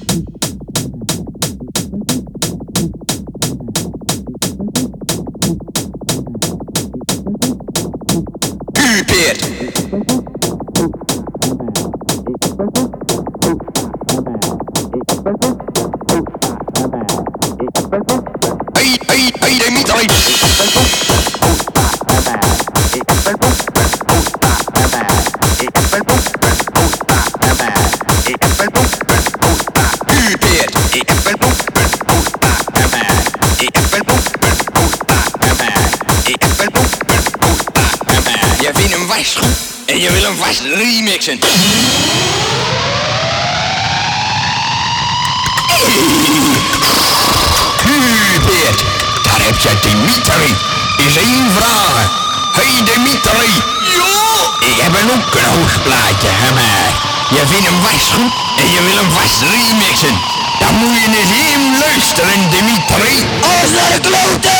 Je vindt hem vast goed en je wil hem vast remixen. Hubert, daar heb je Dimitri. Is één vraag. Hey Dimitri. Ja? Ik heb ook een hoogplaatje, maar je vindt hem vast goed en je wil hem vast remixen. Dan moet je eens hem luisteren, Dimitri. Als naar de kloten!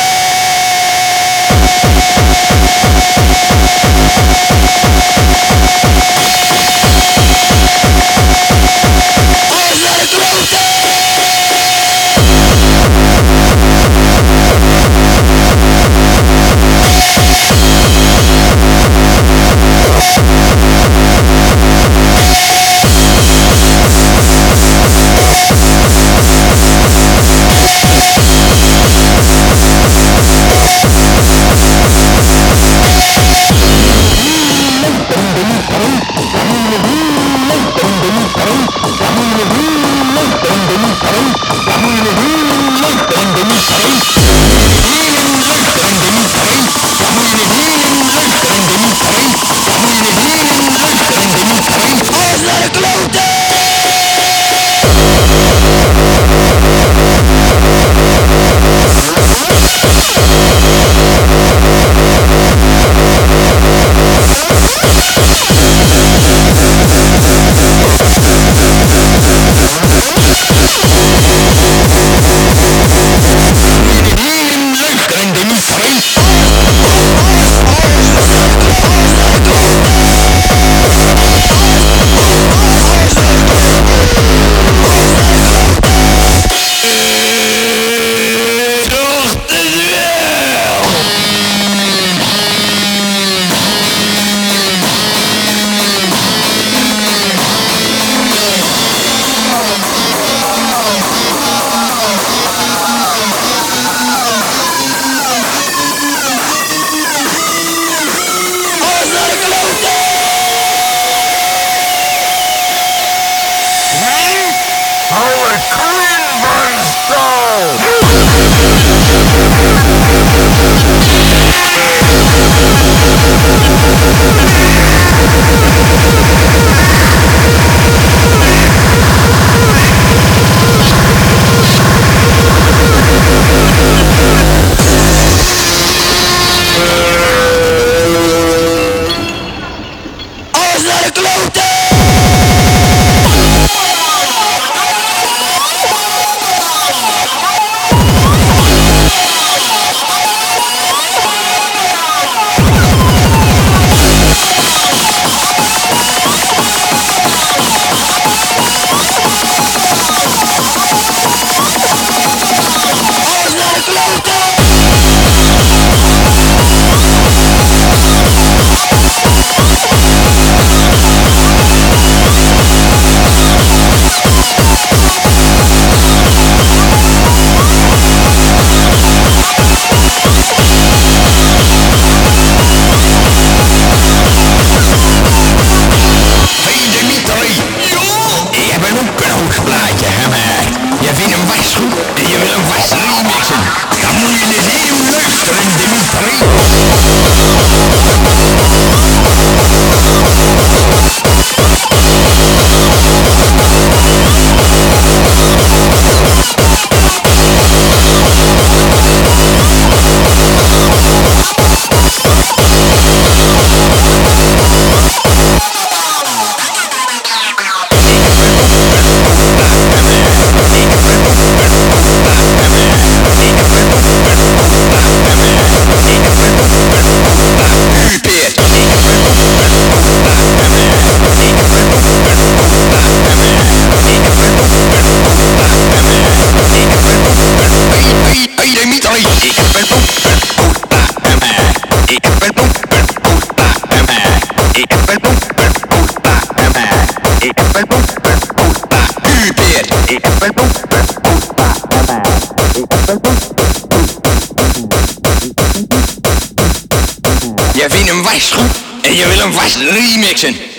Ik heb een boeperpoeta bij mij. Ik heb een boeperpoeta bij mij. Ik heb een boeperpoeta. U Peer. Ik heb een boeperpoeta bij mij. Ik heb een boeperpoeta. Je vindt hem vast goed en je wil hem vast remixen.